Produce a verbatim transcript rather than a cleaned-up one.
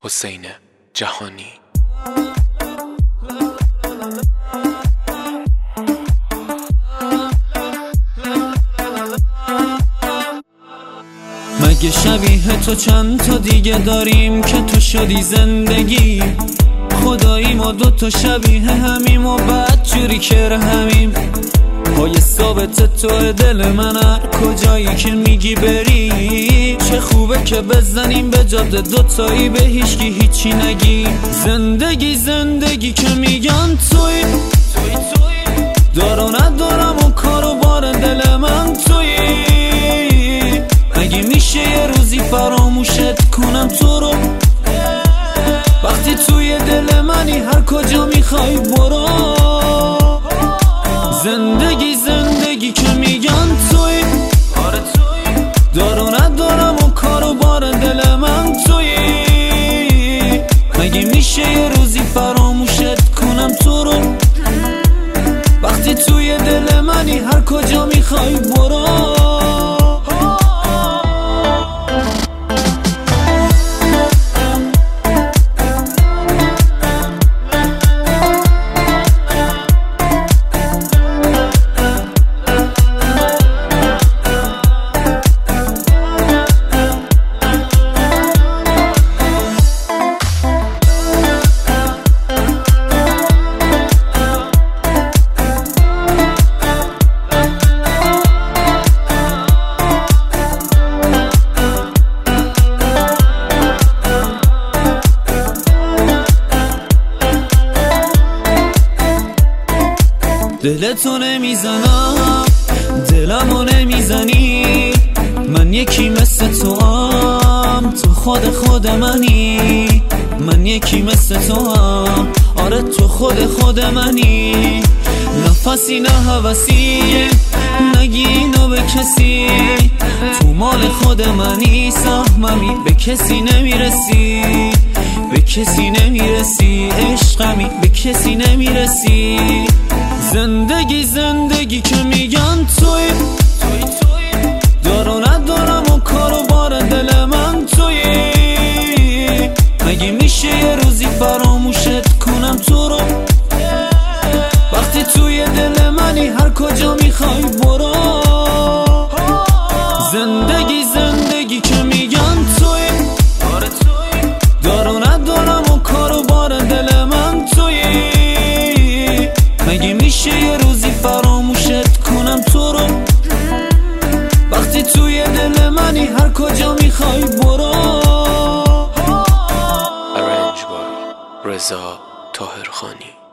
حسین جهانی. مگه شبیه تو چند تا دیگه داریم که تو شدی زندگی؟ خدایی ما دو تا شبیه همیم و بدجوری که همیم. پای ثابت تو دل من هر کجایی که میگی بری. چه خوبه که بزنیم به جاده دوتایی به هیچکی هیچی نگی. زندگی زندگی که میگن توی دار و ندارم و کار و بار دل من توی. مگه میشه یه روزی فراموشت کنم تو رو؟ وقتی توی دل منی هر کجا میخوای برو. زندگی زندگی که میگن توی دار و ندارم و کار و بار دل من توی. مگه میشه یه روزی فراموشت کنم تو رو؟ وقتی توی دل منی هر کجا میخوای برو. دلتو نمیزنم دلمو نمیزنی. من یکی مثل تو هم تو خود خود منی. من یکی مثل تو هم آره تو خود خود منی. نفسی نه حوثی نگی اینو به کسی. تو مال خود منی سهممی به کسی نمیرسی. به کسی نمیرسی عشقمی به کسی نمیرسی. زندگی زندگی که میگن توی دار و ندارم و کار و بار دل من توی. مگه میشه یه روزی فراموشت کنم تو رو؟ وقتی توی دل منی هر کجا میخوای برو. زندگی زندگی که میگن توی دار و ندارم و کار و بار دل من توی. مگه میشه یه روزی فراموشت کنم تو رو؟ وقتی توی دل منی هر کجا میخوای برو. ارنج بای رضا طاهرخانی.